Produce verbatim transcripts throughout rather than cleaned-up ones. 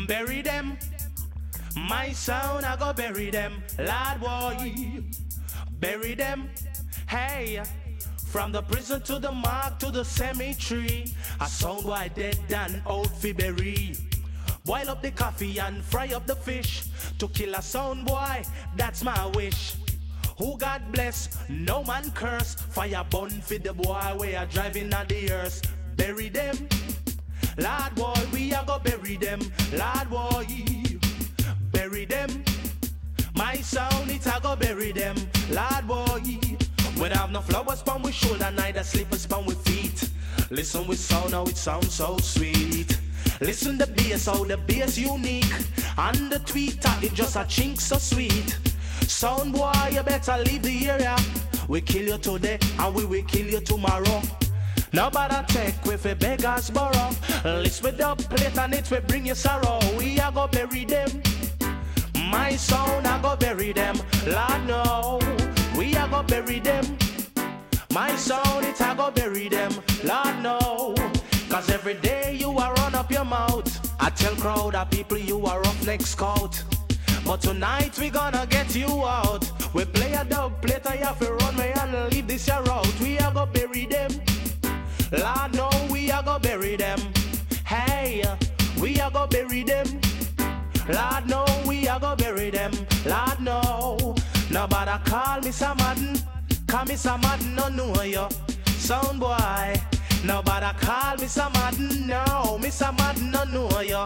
Bury them. My sound, I go bury them. Lad boy, bury them. Hey, from the prison to the mark to the cemetery, a sound boy dead and old fi bury. Boil up the coffee and fry up the fish. To kill a sound boy, that's my wish. Who God bless, no man curse. Fire burn fi the boy we are driving at the earth. Bury them. Lord boy, we are go bury them. Lord boy, bury them. My sound, it a go bury them. Lord boy, we don't have no flowers upon we shoulder, neither slippers upon we feet. Listen with sound, how it sounds so sweet. Listen the bass, how the bass unique. And the tweeter, it just a chink so sweet. Sound boy, you better leave the area. We kill you today and we will kill you tomorrow. Nobody take with a beggar's borrow. List with the plate and it will bring you sorrow. We are go bury them. My sound, I go bury them. Lord no, we are go bury them. My sound, it I go bury them. Lord no, cause every day you are run up your mouth. I tell crowd of people you are up next scout. But tonight we gonna get you out. We play a dub plate and you have to run away and leave this year out. We are go bury them. Lord no, we are go bury them. Hey, we are go bury them. Lord no, we are go bury them. Lord no, nobody call me some Madden. Call me some Madden, no know you. Sound boy, nobody call me some Madden. No, me some Madden, no know you.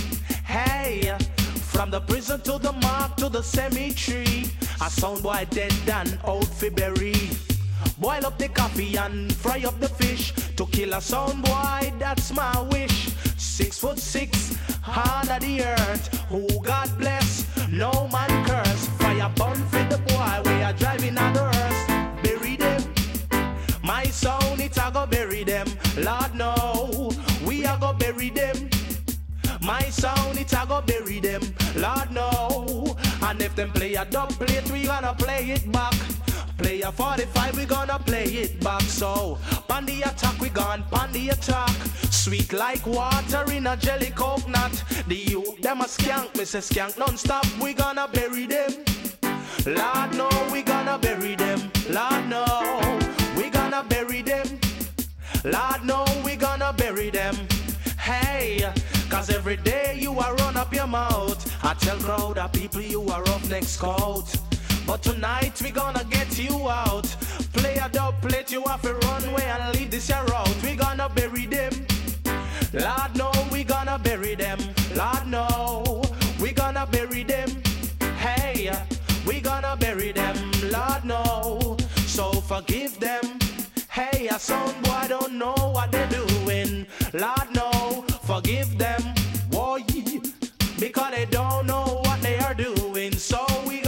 Hey, from the prison to the mark to the cemetery, a sound boy dead and old fi bury. Boil up the coffee and fry up the fish. To kill a sound boy, that's my wish. Six foot six, under the earth. Who God bless, no man curse. Fire burn for the boy, we are driving on the earth. Bury them. My sound, it a go bury them. Lord no, we a go bury them. My sound, it a go bury them. Lord no, and if them play a dub plate, we gonna play it back. Play a forty-five, we gonna play it back. So, pan the attack, we gone pan the attack. Sweet like water in a jelly coconut. The youth, them a skank, me say skank non-stop. We gonna bury them. Lord no, we gonna bury them. Lord no, we gonna bury them. Lord no, we gonna bury them. Hey, cause every day you are run up your mouth. I tell crowd of people you are up next scout. But tonight we gonna get you out. Play a dub plate, you have to run away and leave this year out. We gonna bury them. Lord no, we gonna bury them. Lord no, we gonna bury them. Hey, we gonna bury them. Lord no, so forgive them. Hey, a sound boy don't know what they're doing. Lord no, forgive them, boy, because they don't know what they are doing. So we